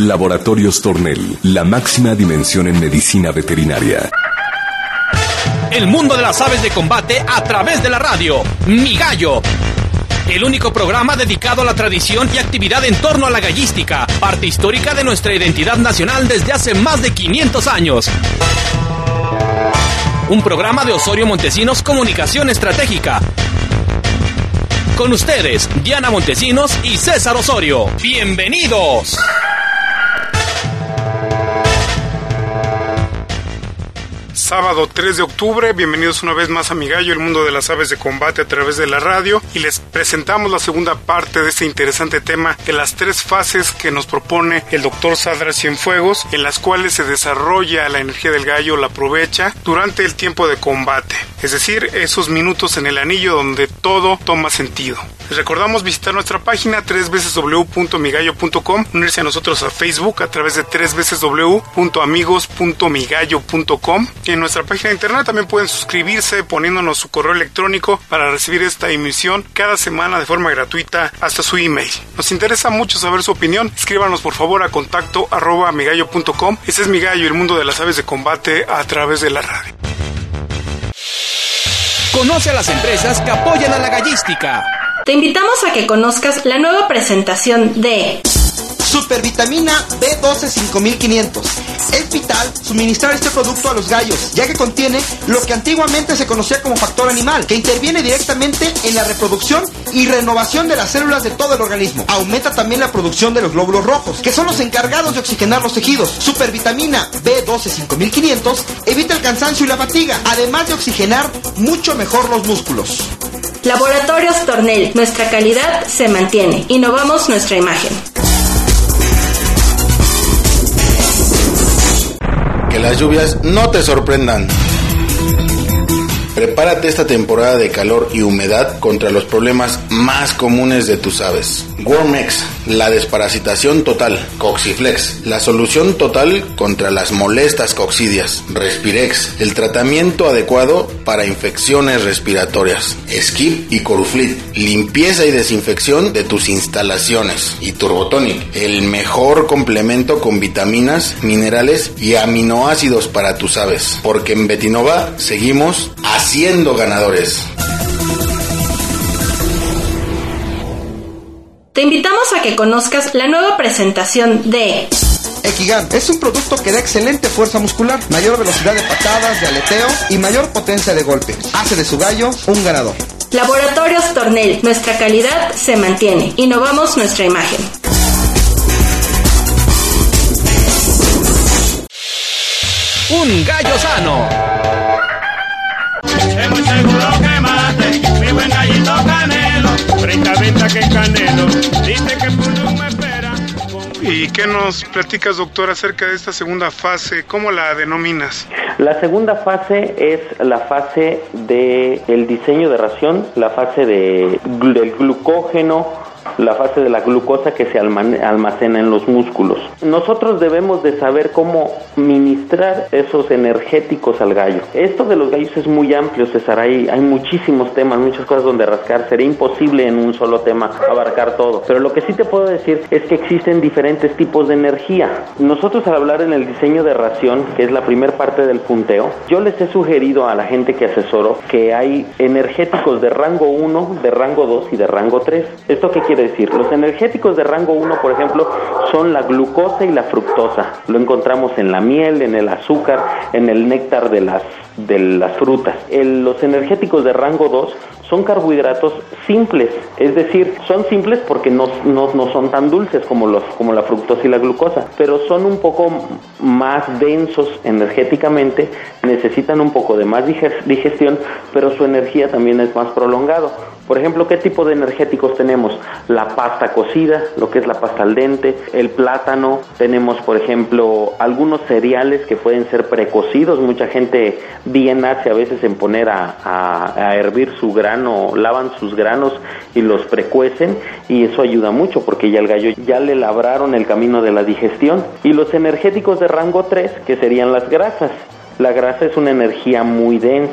Laboratorios Tornel, la máxima dimensión en medicina veterinaria. El mundo de las aves de combate a través de la radio. Mi Gallo. El único programa dedicado a la tradición y actividad en torno a la gallística, parte histórica de nuestra identidad nacional desde hace más de 500 años. Un programa de Osorio Montesinos Comunicación Estratégica. Con ustedes, Diana Montesinos y César Osorio. ¡Bienvenidos! Sábado 3 de octubre, bienvenidos una vez más a Mi Gallo, el mundo de las aves de combate a través de la radio, y les presentamos la segunda parte de este interesante tema de las 3 fases que nos propone el doctor Sadra Cienfuegos, en las cuales se desarrolla la energía del gallo, la aprovecha durante el tiempo de combate, es decir, esos minutos en el anillo donde todo toma sentido. Les recordamos visitar nuestra página www.migallo.com, unirse a nosotros a Facebook a través de www.amigos.migallo.com, y en nuestra página de internet también pueden suscribirse poniéndonos su correo electrónico para recibir esta emisión cada semana de forma gratuita hasta su email. Nos interesa mucho saber su opinión. Escríbanos por favor a contacto@migallo.com. Ese es Mi Gallo, el mundo de las aves de combate a través de la radio. Conoce a las empresas que apoyan a la gallística. Te invitamos a que conozcas la nueva presentación de Supervitamina B12 5500. Es vital suministrar este producto a los gallos, ya que contiene lo que antiguamente se conocía como factor animal, que interviene directamente en la reproducción y renovación de las células de todo el organismo. Aumenta también la producción de los glóbulos rojos, que son los encargados de oxigenar los tejidos. Supervitamina B12 5500 evita el cansancio y la fatiga, además de oxigenar mucho mejor los músculos. Laboratorios Tornel, nuestra calidad se mantiene. Innovamos nuestra imagen. Que las lluvias no te sorprendan. Prepárate esta temporada de calor y humedad contra los problemas más comunes de tus aves. Wormex, la desparasitación total. Coxiflex, la solución total contra las molestas coccidias. Respirex, el tratamiento adecuado para infecciones respiratorias. Skip y Coruflit, limpieza y desinfección de tus instalaciones. Y Turbotonic, el mejor complemento con vitaminas, minerales y aminoácidos para tus aves. Porque en Betinova seguimos haciendo ganadores. Te invitamos a que conozcas la nueva presentación de Equigan es un producto que da excelente fuerza muscular, mayor velocidad de patadas, de aleteo y mayor potencia de golpe. Hace de su gallo un ganador. Laboratorios Tornel, nuestra calidad se mantiene. Innovamos nuestra imagen. Un gallo sano. Es muy seguro que mate, mi buen gallito Canelo, 30 ventas que Canelo, dice que Pulum me espera. ¿Y qué nos platicas, doctor, acerca de esta segunda fase? ¿Cómo la denominas? La segunda fase es la fase del diseño de ración, la fase del glucógeno, la fase de la glucosa que se almacena en los músculos. Nosotros debemos de saber cómo ministrar esos energéticos al gallo. Esto de los gallos es muy amplio, César. Hay muchísimos temas, muchas cosas donde rascar. Sería imposible en un solo tema abarcar todo. Pero lo que sí te puedo decir es que existen diferentes tipos de energía. Nosotros, al hablar en el diseño de ración, que es la primera parte del punteo, yo les he sugerido a la gente que asesoro que hay energéticos de rango 1, de rango 2 y de rango 3. ¿Esto qué quiere decir? Los energéticos de rango 1, por ejemplo, son la glucosa y la fructosa. Lo encontramos en la miel, en el azúcar, en el néctar de las frutas. Los energéticos de rango 2 son carbohidratos simples, es decir, son simples porque no son tan dulces como la fructosa y la glucosa, pero son un poco más densos energéticamente, necesitan un poco de más digestión, pero su energía también es más prolongado. Por ejemplo, ¿qué tipo de energéticos tenemos? La pasta cocida, lo que es la pasta al dente, el plátano, tenemos, por ejemplo, algunos cereales que pueden ser precocidos. Mucha gente bien hace a veces en poner a hervir su grano, lavan sus granos y los precuecen, y eso ayuda mucho porque ya el gallo ya le labraron el camino de la digestión. Y los energéticos de rango 3, que serían las grasas. La grasa es una energía muy densa,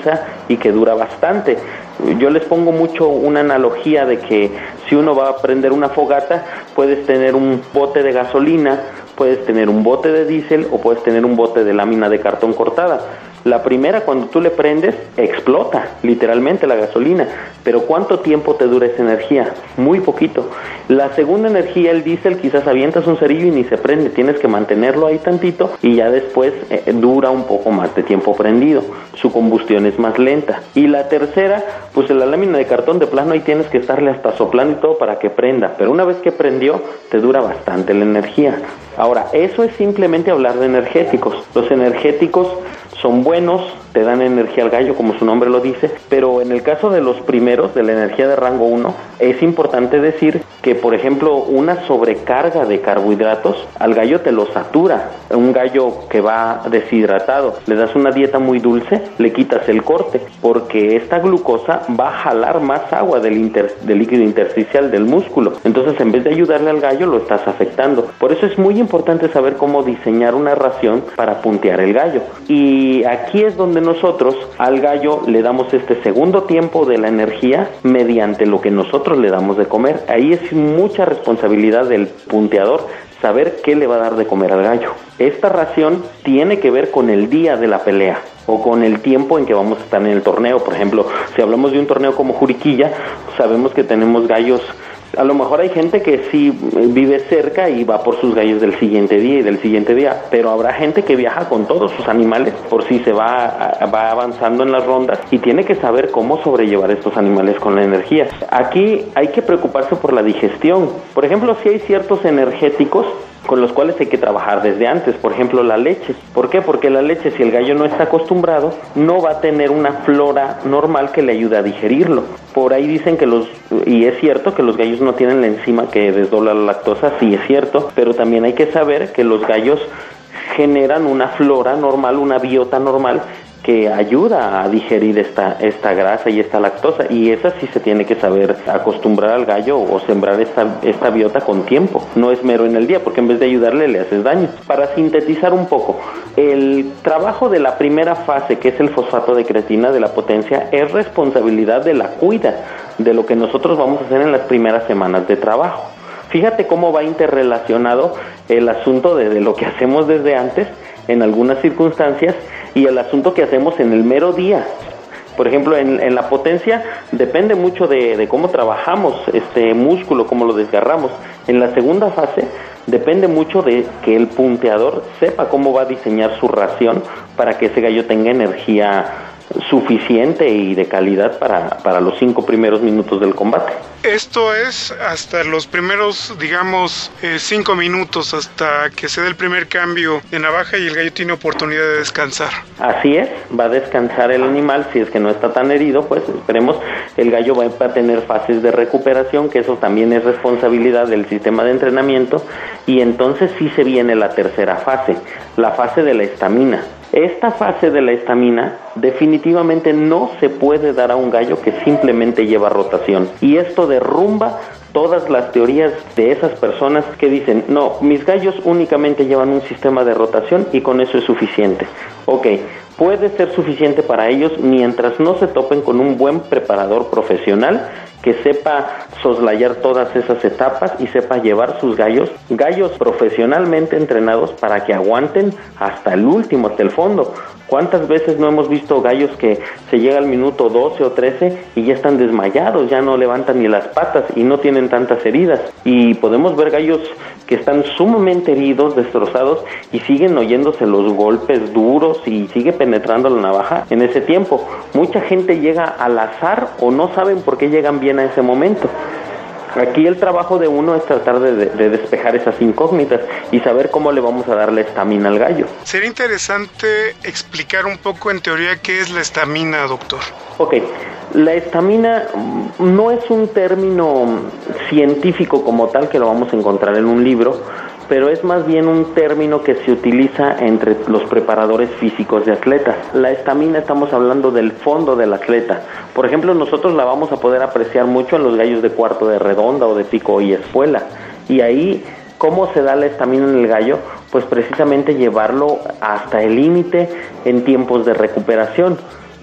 y que dura bastante. Yo les pongo mucho una analogía de que si uno va a prender una fogata, puedes tener un bote de gasolina, puedes tener un bote de diésel o puedes tener un bote de lámina de cartón cortada. La primera, cuando tú le prendes, explota literalmente la gasolina, pero ¿cuánto tiempo te dura esa energía? Muy poquito. La segunda energía, el diésel, quizás avientas un cerillo y ni se prende, tienes que mantenerlo ahí tantito y ya después dura un poco más de tiempo prendido, su combustión es más lenta. Y la tercera, pues en la lámina de cartón de plano ahí tienes que estarle hasta soplando y todo para que prenda, pero una vez que prendió, te dura bastante la energía. Ahora, eso es simplemente hablar de energéticos. Los energéticos son buenos, te dan energía al gallo, como su nombre lo dice, pero en el caso de los primeros, de la energía de rango 1, es importante decir que, por ejemplo, una sobrecarga de carbohidratos al gallo te lo satura. Un gallo que va deshidratado, le das una dieta muy dulce, le quitas el corte, porque esta glucosa va a jalar más agua del líquido intersticial del músculo. Entonces, en vez de ayudarle al gallo, lo estás afectando. Por eso es muy importante saber cómo diseñar una ración para puntear el gallo. Y aquí es donde nosotros al gallo le damos este segundo tiempo de la energía mediante lo que nosotros le damos de comer. Ahí es mucha responsabilidad del punteador saber qué le va a dar de comer al gallo. Esta ración tiene que ver con el día de la pelea o con el tiempo en que vamos a estar en el torneo. Por ejemplo, si hablamos de un torneo como Juriquilla, sabemos que tenemos gallos. A lo mejor hay gente que sí vive cerca y va por sus gallos del siguiente día y del siguiente día, pero habrá gente que viaja con todos sus animales por si se va avanzando en las rondas y tiene que saber cómo sobrellevar estos animales con la energía. Aquí hay que preocuparse por la digestión. Por ejemplo, si hay ciertos energéticos con los cuales hay que trabajar desde antes, por ejemplo la leche. ¿Por qué? Porque la leche, si el gallo no está acostumbrado, no va a tener una flora normal que le ayude a digerirlo. Por ahí dicen que y es cierto que los gallos no tienen la enzima que desdobla la lactosa, sí es cierto, pero también hay que saber que los gallos generan una flora normal, una biota normal, que ayuda a digerir esta grasa y esta lactosa, y esa sí se tiene que saber acostumbrar al gallo o sembrar esta biota con tiempo. No es mero en el día, porque en vez de ayudarle le haces daño. Para sintetizar un poco, el trabajo de la primera fase, que es el fosfato de creatina de la potencia, es responsabilidad de la cuida, de lo que nosotros vamos a hacer en las primeras semanas de trabajo. Fíjate cómo va interrelacionado el asunto de lo que hacemos desde antes, en algunas circunstancias, y el asunto que hacemos en el mero día. Por ejemplo, en la potencia depende mucho de cómo trabajamos este músculo, cómo lo desgarramos. En la segunda fase depende mucho de que el punteador sepa cómo va a diseñar su ración para que ese gallo tenga energía suficiente y de calidad para los 5 primeros minutos del combate. Esto es hasta los primeros, digamos, 5 minutos, hasta que se dé el primer cambio de navaja y el gallo tiene oportunidad de descansar. Así es, va a descansar el animal, si es que no está tan herido, pues esperemos. El gallo va a tener fases de recuperación, que eso también es responsabilidad del sistema de entrenamiento, y entonces sí se viene la tercera fase, la fase de la estamina. Esta fase de la estamina definitivamente no se puede dar a un gallo que simplemente lleva rotación, y esto derrumba todas las teorías de esas personas que dicen, no, mis gallos únicamente llevan un sistema de rotación y con eso es suficiente. Ok, puede ser suficiente para ellos mientras no se topen con un buen preparador profesional que sepa soslayar todas esas etapas y sepa llevar sus gallos profesionalmente entrenados para que aguanten hasta el último, hasta el fondo. ¿Cuántas veces no hemos visto gallos que se llega al minuto 12 o 13 y ya están desmayados, ya no levantan ni las patas y no tienen tantas heridas? Y podemos ver gallos que están sumamente heridos, destrozados, y siguen oyéndose los golpes duros y sigue penetrando la navaja en ese tiempo. Mucha gente llega al azar o no saben por qué llegan bien a ese momento. Aquí el trabajo de uno es tratar de despejar esas incógnitas y saber cómo le vamos a dar la estamina al gallo. Sería interesante explicar un poco en teoría qué es la estamina, doctor. Ok, la estamina no es un término científico como tal que lo vamos a encontrar en un libro, pero es más bien un término que se utiliza entre los preparadores físicos de atletas. La estamina, estamos hablando del fondo del atleta. Por ejemplo, nosotros la vamos a poder apreciar mucho en los gallos de cuarto de redonda o de pico y espuela. Y ahí, ¿cómo se da la estamina en el gallo? Pues precisamente llevarlo hasta el límite en tiempos de recuperación.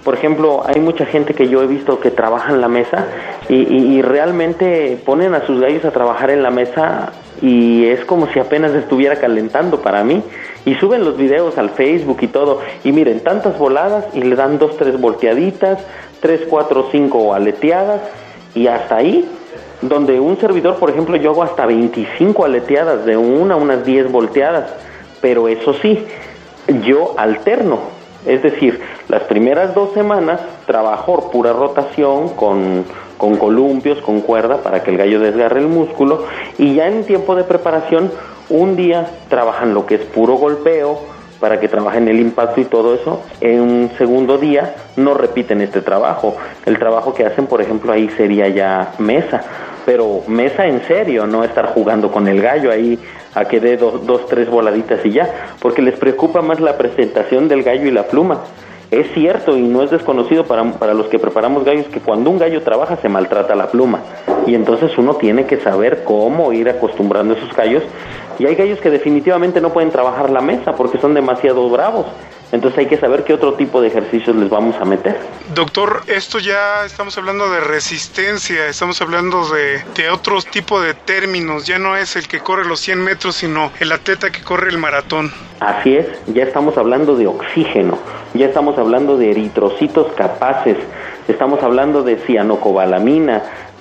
Por ejemplo, hay mucha gente que yo he visto que trabaja en la mesa y realmente ponen a sus gallos a trabajar en la mesa y es como si apenas estuviera calentando para mí. Y suben los videos al Facebook y todo, y miren, tantas voladas y le dan 2, 3 volteaditas, 3, 4, 5 aleteadas, y hasta ahí, donde un servidor, por ejemplo, yo hago hasta 25 aleteadas, de unas 10 volteadas, pero eso sí, yo alterno, es decir, las primeras 2 semanas trabajo pura rotación con columpios, con cuerda, para que el gallo desgarre el músculo, y ya en tiempo de preparación, un día trabajan lo que es puro golpeo, para que trabajen el impacto y todo eso. En un segundo día no repiten este trabajo. El trabajo que hacen, por ejemplo, ahí sería ya mesa, pero mesa en serio, no estar jugando con el gallo ahí a que dé 2, 3 voladitas y ya, porque les preocupa más la presentación del gallo y la pluma. Es cierto y no es desconocido para los que preparamos gallos que cuando un gallo trabaja se maltrata la pluma, y entonces uno tiene que saber cómo ir acostumbrando a esos gallos. Y hay gallos que definitivamente no pueden trabajar la mesa porque son demasiado bravos. Entonces hay que saber qué otro tipo de ejercicios les vamos a meter. Doctor, esto ya estamos hablando de resistencia, estamos hablando de otro tipo de términos. Ya no es el que corre los 100 metros, sino el atleta que corre el maratón. Así es, ya estamos hablando de oxígeno, ya estamos hablando de eritrocitos capaces, estamos hablando de cianocobalamina,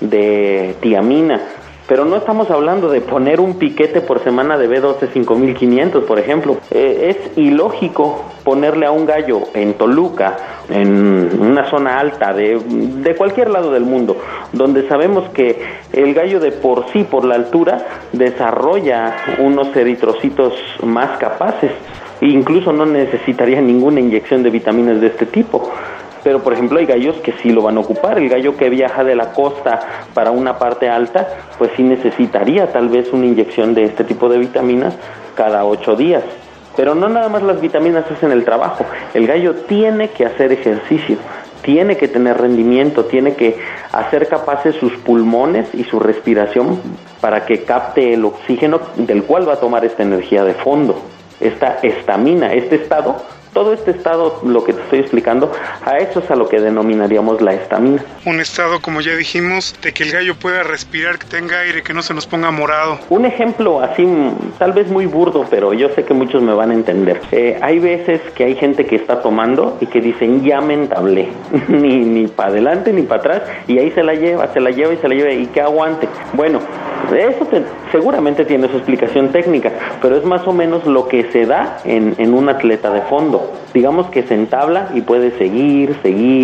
de tiamina. Pero no estamos hablando de poner un piquete por semana de B12 5500, por ejemplo. Es ilógico ponerle a un gallo en Toluca, en una zona alta de cualquier lado del mundo, donde sabemos que el gallo de por sí, por la altura, desarrolla unos eritrocitos más capaces. Incluso no necesitaría ninguna inyección de vitaminas de este tipo. Pero, por ejemplo, hay gallos que sí lo van a ocupar. El gallo que viaja de la costa para una parte alta, pues sí necesitaría tal vez una inyección de este tipo de vitaminas cada 8 días. Pero no nada más las vitaminas hacen el trabajo. El gallo tiene que hacer ejercicio, tiene que tener rendimiento, tiene que hacer capaces sus pulmones y su respiración para que capte el oxígeno del cual va a tomar esta energía de fondo, esta estamina, este estado. Todo este estado, lo que te estoy explicando, a eso es a lo que denominaríamos la estamina. Un estado, como ya dijimos, de que el gallo pueda respirar, que tenga aire, que no se nos ponga morado. Un ejemplo así, tal vez muy burdo, pero yo sé que muchos me van a entender. Hay veces que hay gente que está tomando y que dicen, ya me entablé, ni para adelante ni para atrás, y ahí se la lleva, y que aguante. Bueno, eso seguramente tiene su explicación técnica, pero es más o menos lo que se da en un atleta de fondo. Digamos que se entabla y puede seguir,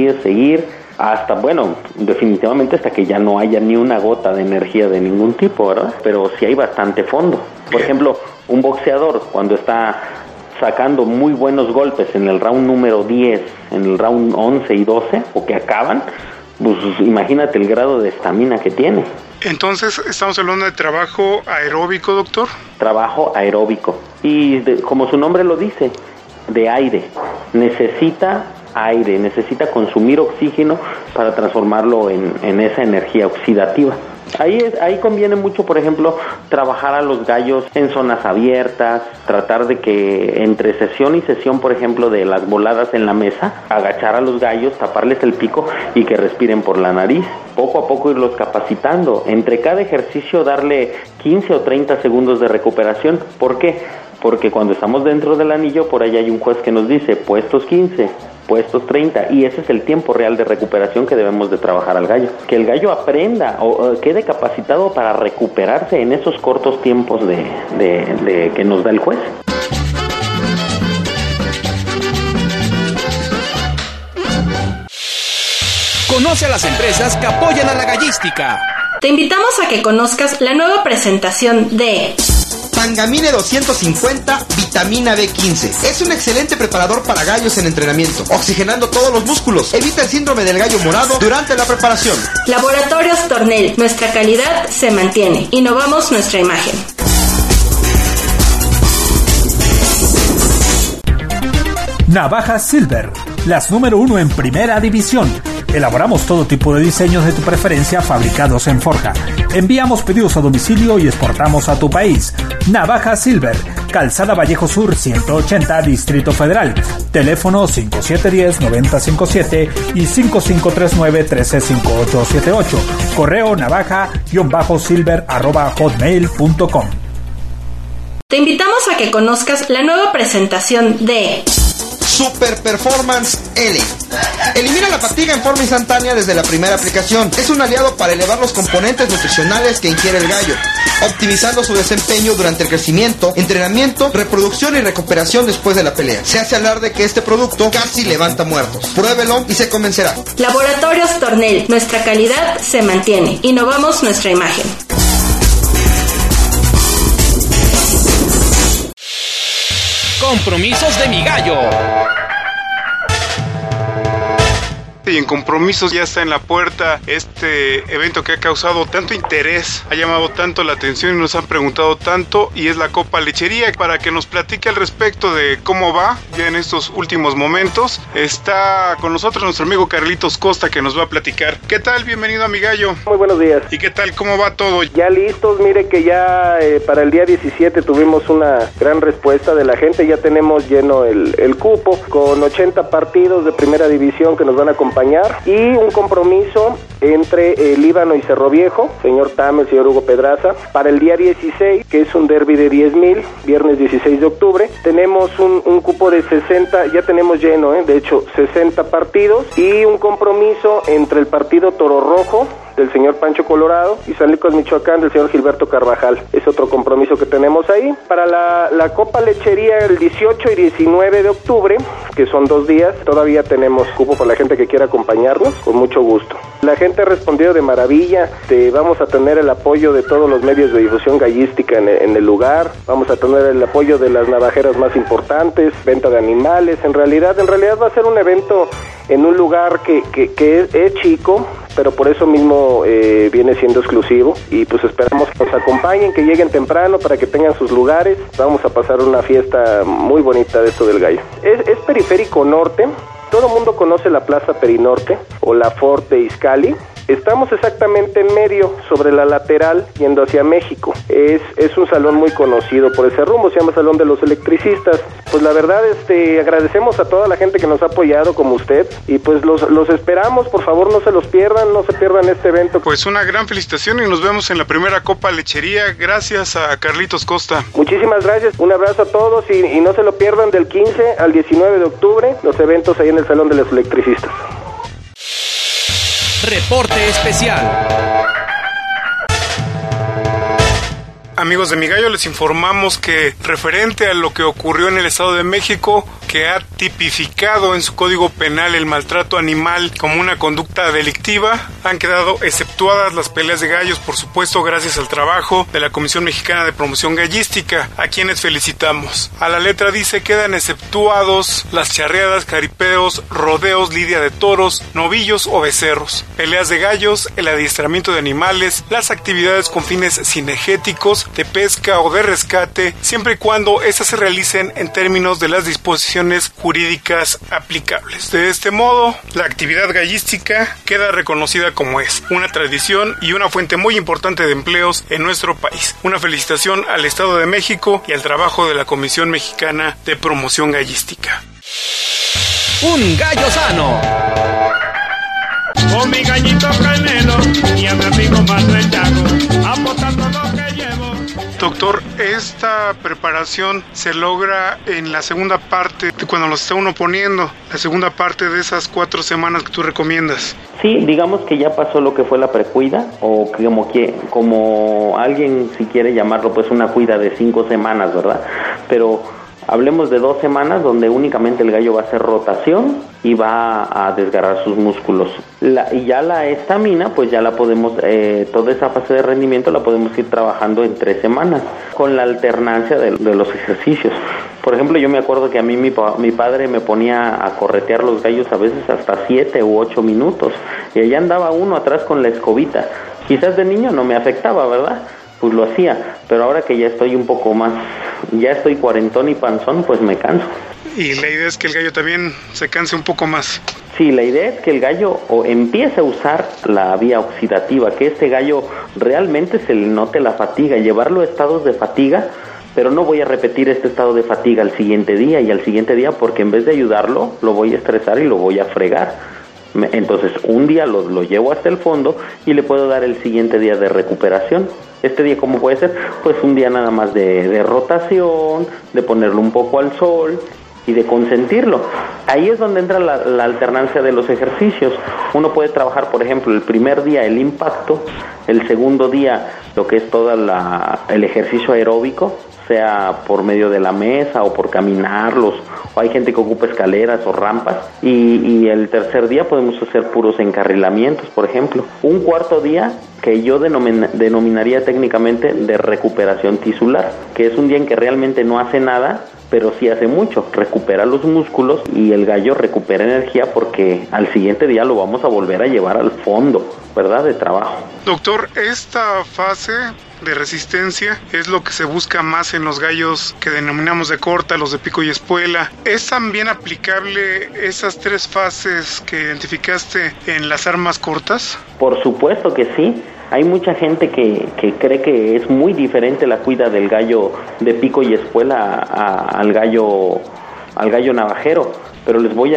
hasta, bueno, definitivamente hasta que ya no haya ni una gota de energía de ningún tipo, ¿verdad? Pero sí hay bastante fondo. Por ejemplo, un boxeador cuando está sacando muy buenos golpes en el round número 10, en el round 11 y 12, o que acaban, pues imagínate el grado de estamina que tiene. Entonces, ¿estamos hablando de trabajo aeróbico, doctor? Trabajo aeróbico. Y como su nombre lo dice, de aire. Necesita aire, necesita consumir oxígeno para transformarlo en esa energía oxidativa. Ahí conviene mucho, por ejemplo, trabajar a los gallos en zonas abiertas, tratar de que entre sesión y sesión, por ejemplo, de las voladas en la mesa, agachar a los gallos, taparles el pico y que respiren por la nariz. Poco a poco irlos capacitando. Entre cada ejercicio darle 15 o 30 segundos de recuperación. ¿Por qué? Porque cuando estamos dentro del anillo, por ahí hay un juez que nos dice, puestos 15, puestos 30, y ese es el tiempo real de recuperación que debemos de trabajar al gallo. Que el gallo aprenda o quede capacitado para recuperarse en esos cortos tiempos de que nos da el juez. Conoce a las empresas que apoyan a la gallística. Te invitamos a que conozcas la nueva presentación de Tangamine 250 Vitamina B15. Es un excelente preparador para gallos en entrenamiento, oxigenando todos los músculos. Evita el síndrome del gallo morado durante la preparación. Laboratorios Tornel. Nuestra calidad se mantiene. Innovamos nuestra imagen. Navajas Silver, las número 1 en primera división. Elaboramos todo tipo de diseños de tu preferencia fabricados en forja. Enviamos pedidos a domicilio y exportamos a tu país. Navajas Silver, Calzada Vallejo Sur 180, Distrito Federal. Teléfono 5710-9057 y 5539-135878. Correo navaja-silver@hotmail.com. Te invitamos a que conozcas la nueva presentación de Super Performance L. Elimina la fatiga en forma instantánea desde la primera aplicación. Es un aliado para elevar los componentes nutricionales que ingiere el gallo, optimizando su desempeño durante el crecimiento, entrenamiento, reproducción y recuperación después de la pelea. Se hace hablar de que este producto casi levanta muertos. Pruébelo y se convencerá. Laboratorios Tornel. Nuestra calidad se mantiene. Innovamos nuestra imagen. Compromisos de mi gallo. Y en compromisos ya está en la puerta este evento que ha causado tanto interés, ha llamado tanto la atención y nos han preguntado tanto, y es la Copa Lechería. Para que nos platique al respecto de cómo va ya en estos últimos momentos, está con nosotros nuestro amigo Carlitos Costa, que nos va a platicar. ¿Qué tal? Bienvenido a Mi Gallo. Muy buenos días. ¿Y qué tal? ¿Cómo va todo? Ya listos, mire que ya para el día 17 tuvimos una gran respuesta de la gente. Ya tenemos lleno el cupo con 80 partidos de primera división que nos van a acompañar y un compromiso entre Líbano y Cerro Viejo, señor Tame, el señor Hugo Pedraza, para el día 16, que es un derbi de 10,000, viernes 16 de octubre. Tenemos un cupo de 60, ya tenemos lleno, de hecho 60 partidos, y un compromiso entre el partido Toro Rojo del señor Pancho Colorado y San Lucas, Michoacán, del señor Gilberto Carvajal. Es otro compromiso que tenemos ahí. Para la Copa Lechería el 18 y 19 de octubre, que son 2 días, todavía tenemos cupo para la gente que quiera acompañarnos, con mucho gusto. La gente ha respondido de maravilla. Vamos a tener el apoyo de todos los medios de difusión gallística en el lugar. Vamos a tener el apoyo de las navajeras más importantes, venta de animales. En realidad va a ser un evento en un lugar que es chico, pero por eso mismo viene siendo exclusivo, y pues esperamos que nos acompañen, que lleguen temprano para que tengan sus lugares. Vamos a pasar una fiesta muy bonita de esto del gallo. Es periférico norte. Todo el mundo conoce la Plaza Perinorte o la Ford de Izcalli. Estamos exactamente en medio, sobre la lateral, yendo hacia México. Es un salón muy conocido por ese rumbo, se llama Salón de los Electricistas. Pues la verdad, agradecemos a toda la gente que nos ha apoyado, como usted, y pues los esperamos. Por favor, no se los pierdan, no se pierdan este evento. Pues una gran felicitación y nos vemos en la primera Copa Lechería. Gracias a Carlitos Costa. Muchísimas gracias, un abrazo a todos y no se lo pierdan del 15 al 19 de octubre, los eventos ahí en el Salón de los Electricistas. Reporte especial. Amigos de Mi Gallo, les informamos que referente a lo que ocurrió en el Estado de México, que ha tipificado en su Código Penal el maltrato animal como una conducta delictiva, han quedado exceptuadas las peleas de gallos, por supuesto gracias al trabajo de la Comisión Mexicana de Promoción Gallística, a quienes felicitamos. A la letra dice: quedan exceptuados las charreadas, jaripeos, rodeos, lidia de toros, novillos o becerros, peleas de gallos, el adiestramiento de animales, las actividades con fines cinegéticos, de pesca o de rescate, siempre y cuando estas se realicen en términos de las disposiciones jurídicas aplicables. De este modo, la actividad gallística queda reconocida como es una tradición y una fuente muy importante de empleos en nuestro país. Una felicitación al Estado de México y al trabajo de la Comisión Mexicana de Promoción Gallística. Un gallo sano. Con mi gallito Canelo y a mi amigo Manuel Chago, apostando lo que llevo. Doctor, esta preparación se logra en la segunda parte, cuando lo está uno poniendo, la segunda parte de esas 4 semanas que tú recomiendas. Sí, digamos que ya pasó lo que fue la precuida, o como alguien si quiere llamarlo, pues una cuida de 5 semanas, ¿verdad? Pero hablemos de 2 semanas donde únicamente el gallo va a hacer rotación y va a desgarrar sus músculos. Y ya la estamina, pues ya la podemos, toda esa fase de rendimiento la podemos ir trabajando en 3 semanas, con la alternancia de los ejercicios. Por ejemplo, yo me acuerdo que a mí mi padre me ponía a corretear los gallos a veces hasta 7 u 8 minutos, y allá andaba uno atrás con la escobita. Quizás de niño no me afectaba, ¿verdad? Pues lo hacía, pero ahora que ya estoy un poco más, ya estoy cuarentón y panzón, pues me canso. Y la idea es que el gallo también se canse un poco más. Sí, la idea es que el gallo empiece a usar la vía oxidativa, que este gallo realmente se le note la fatiga, llevarlo a estados de fatiga pero no voy a repetir este estado de fatiga al siguiente día y al siguiente día, porque en vez de ayudarlo, lo voy a estresar y lo voy a fregar. Entonces un día lo llevo hasta el fondo y le puedo dar el siguiente día de recuperación. Este día, ¿cómo puede ser? Pues un día nada más de rotación, de ponerlo un poco al sol y de consentirlo. Ahí es donde entra la alternancia de los ejercicios. Uno puede trabajar, por ejemplo, el primer día el impacto, el segundo día lo que es todo el ejercicio aeróbico, sea por medio de la mesa o por caminarlos, o hay gente que ocupa escaleras o rampas, y el tercer día podemos hacer puros encarrilamientos, por ejemplo. Un cuarto día que yo denominaría técnicamente de recuperación tisular, que es un día en que realmente no hace nada, pero sí hace mucho, recupera los músculos y el gallo recupera energía, porque al siguiente día lo vamos a volver a llevar al fondo, ¿verdad?, de trabajo. Doctor, esta fase de resistencia es lo que se busca más en los gallos que denominamos de corta, los de pico y espuela. ¿Es también aplicable esas 3 fases que identificaste en las armas cortas? Por supuesto que sí. Hay mucha gente que cree que es muy diferente la cuida del gallo de pico y espuela al gallo navajero, pero les voy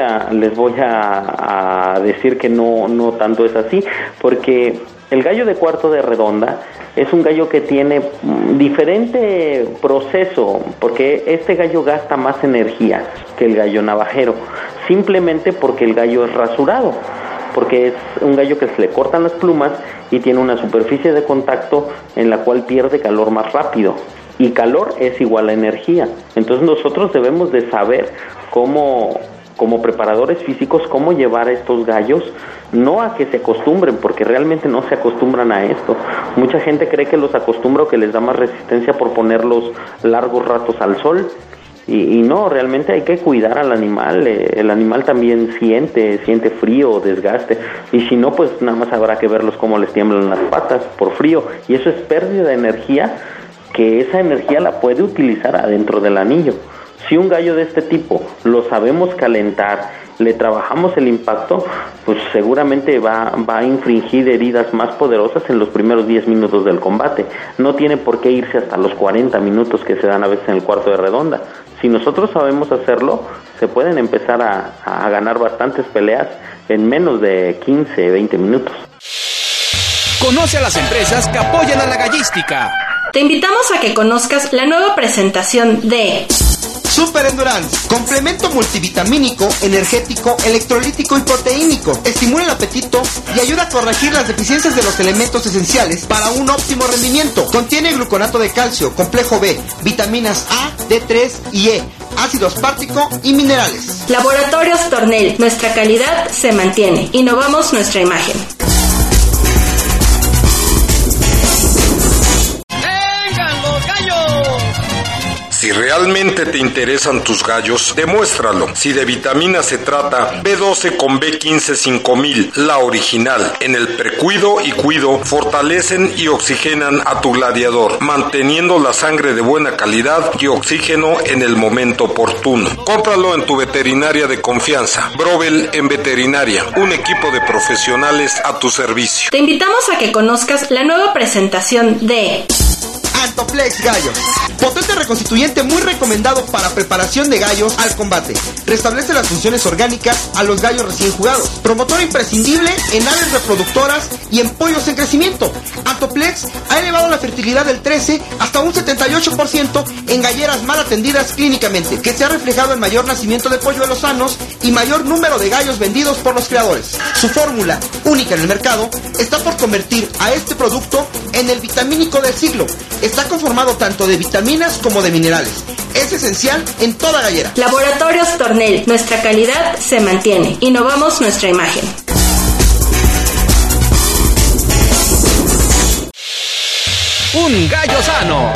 a decir que no tanto es así, porque el gallo de cuarto de redonda es un gallo que tiene diferente proceso, porque este gallo gasta más energía que el gallo navajero, simplemente porque el gallo es rasurado, porque es un gallo que se le cortan las plumas y tiene una superficie de contacto en la cual pierde calor más rápido, y calor es igual a energía. Entonces nosotros debemos de saber como preparadores físicos cómo llevar a estos gallos, no a que se acostumbren, porque realmente no se acostumbran a esto. Mucha gente cree que los acostumbra o que les da más resistencia por ponerlos largos ratos al sol, y no, realmente hay que cuidar al animal. El animal también siente frío o desgaste, y si no, pues nada más habrá que verlos cómo les tiemblan las patas por frío, y eso es pérdida de energía, que esa energía la puede utilizar adentro del anillo. Si un gallo de este tipo lo sabemos calentar, le trabajamos el impacto, pues seguramente va a infringir heridas más poderosas en los primeros 10 minutos del combate. No tiene por qué irse hasta los 40 minutos que se dan a veces en el cuarto de redonda. Si nosotros sabemos hacerlo, se pueden empezar a ganar bastantes peleas en menos de 15, 20 minutos. Conoce a las empresas que apoyan a la gallística. Te invitamos a que conozcas la nueva presentación de Super Endurance, complemento multivitamínico, energético, electrolítico y proteínico. Estimula el apetito y ayuda a corregir las deficiencias de los elementos esenciales para un óptimo rendimiento. Contiene gluconato de calcio, complejo B, vitaminas A, D3 y E, ácido aspartico y minerales. Laboratorios Tornel, nuestra calidad se mantiene. Innovamos nuestra imagen. Si realmente te interesan tus gallos, demuéstralo. Si de vitaminas se trata, B12 con B15 5000, la original. En el precuido y cuido, fortalecen y oxigenan a tu gladiador, manteniendo la sangre de buena calidad y oxígeno en el momento oportuno. Cómpralo en tu veterinaria de confianza. Brobel en Veterinaria, un equipo de profesionales a tu servicio. Te invitamos a que conozcas la nueva presentación de Antoplex Gallos, potente reconstituyente muy recomendado para preparación de gallos al combate. Restablece las funciones orgánicas a los gallos recién jugados. Promotor imprescindible en aves reproductoras y en pollos en crecimiento. Antoplex ha elevado la fertilidad del 13 hasta un 78% en galleras mal atendidas clínicamente, que se ha reflejado en mayor nacimiento de polluelos sanos y mayor número de gallos vendidos por los creadores. Su fórmula, única en el mercado, está por convertir a este producto en el vitamínico del siglo. Está conformado tanto de vitaminas como de minerales. Es esencial en toda gallera. Laboratorios Tornel, nuestra calidad se mantiene. Innovamos nuestra imagen. Un gallo sano.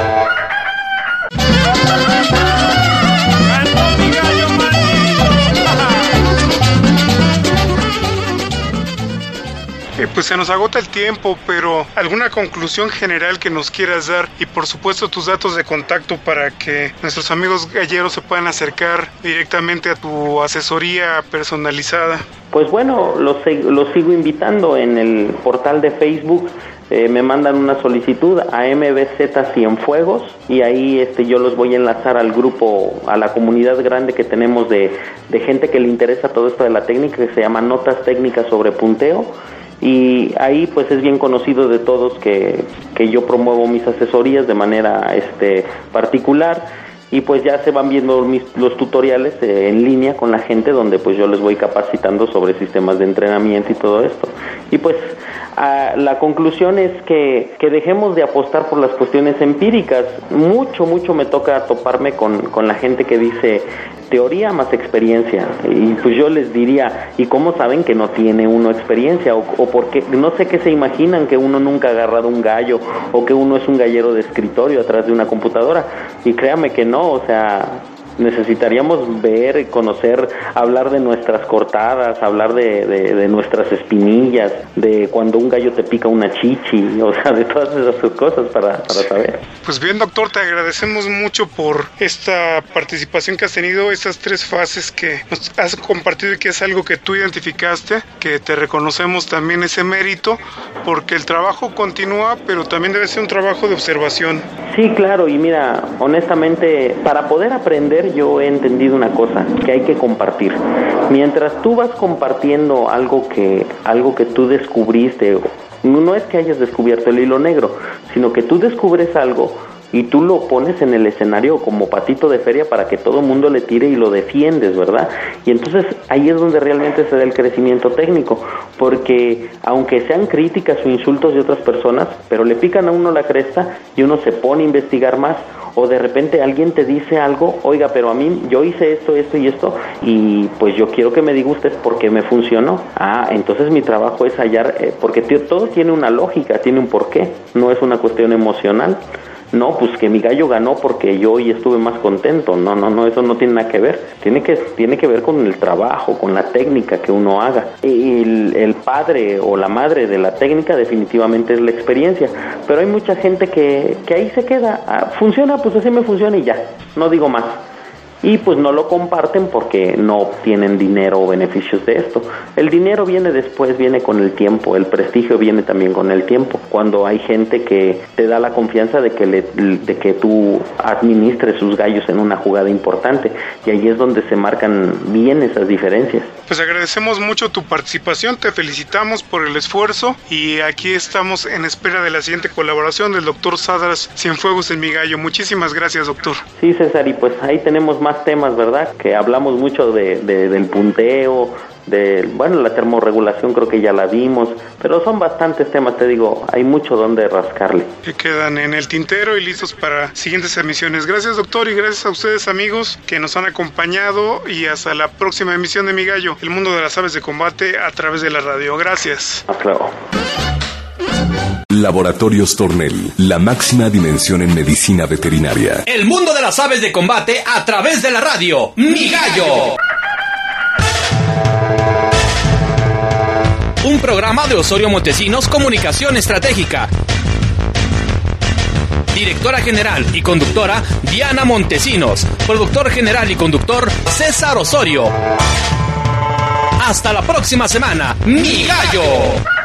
Pues se nos agota el tiempo, pero ¿alguna conclusión general que nos quieras dar? Y por supuesto tus datos de contacto para que nuestros amigos galleros se puedan acercar directamente a tu asesoría personalizada. Pues bueno, los sigo invitando en el portal de Facebook me mandan una solicitud a MBZ Cienfuegos y ahí yo los voy a enlazar al grupo, a la comunidad grande que tenemos de gente que le interesa todo esto de la técnica, que se llama Notas Técnicas sobre Punteo, y ahí pues es bien conocido de todos que yo promuevo mis asesorías de manera particular. Y pues ya se van viendo los tutoriales en línea con la gente, donde pues yo les voy capacitando sobre sistemas de entrenamiento y todo esto. Y pues la conclusión es que dejemos de apostar por las cuestiones empíricas. Mucho me toca toparme con la gente que dice teoría más experiencia. Y pues yo les diría, ¿y cómo saben que no tiene uno experiencia? O porque no sé qué se imaginan, que uno nunca ha agarrado un gallo, o que uno es un gallero de escritorio atrás de una computadora. Y créame que no, o sea, necesitaríamos ver, conocer, hablar de nuestras cortadas, hablar de nuestras espinillas, de cuando un gallo te pica una chichi, o sea, de todas esas cosas para saber. Pues bien, doctor, te agradecemos mucho por esta participación que has tenido, estas 3 fases que nos has compartido y que es algo que tú identificaste, que te reconocemos también ese mérito, porque el trabajo continúa, pero también debe ser un trabajo de observación. Sí, claro, y mira, honestamente, para poder aprender yo he entendido una cosa, que hay que compartir. Mientras tú vas compartiendo algo que tú descubriste, no es que hayas descubierto el hilo negro, sino que tú descubres algo y tú lo pones en el escenario como patito de feria para que todo el mundo le tire y lo defiendes, ¿verdad? Y entonces ahí es donde realmente se da el crecimiento técnico, porque aunque sean críticas o insultos de otras personas, pero le pican a uno la cresta y uno se pone a investigar más. O de repente alguien te dice algo, oiga, pero a mí yo hice esto y esto, y pues yo quiero que me diga usted por qué me funcionó. Entonces mi trabajo es hallar, porque todo tiene una lógica, tiene un porqué, no es una cuestión emocional. No, pues que mi gallo ganó porque yo hoy estuve más contento. No, eso no tiene nada que ver. Tiene que ver con el trabajo, con la técnica que uno haga. El padre o la madre de la técnica definitivamente es la experiencia. Pero hay mucha gente que ahí se queda. Funciona, pues así me funciona y ya. No digo más. Y pues no lo comparten porque no obtienen dinero o beneficios de esto. El dinero viene después, viene con el tiempo. El prestigio viene también con el tiempo. Cuando hay gente que te da la confianza de que tú administres sus gallos en una jugada importante. Y ahí es donde se marcan bien esas diferencias. Pues agradecemos mucho tu participación, te felicitamos por el esfuerzo y aquí estamos en espera de la siguiente colaboración del doctor Sadras Cienfuegos en Mi Gallo. Muchísimas gracias, doctor. Sí, César, y pues ahí tenemos más temas, ¿verdad? Que hablamos mucho del punteo, la termorregulación creo que ya la vimos, pero son bastantes temas, te digo, hay mucho donde rascarle. Que quedan en el tintero y listos para siguientes emisiones. Gracias, doctor, y gracias a ustedes, amigos, que nos han acompañado, y hasta la próxima emisión de Mi Gallo, el mundo de las aves de combate a través de la radio. Gracias. Hasta luego. Laboratorios Tornel, la máxima dimensión en medicina veterinaria. El mundo de las aves de combate a través de la radio. Mi Gallo. Un programa de Osorio Montesinos Comunicación Estratégica. Directora general y conductora Diana Montesinos. Productor general y conductor César Osorio. Hasta la próxima semana. Mi Gallo.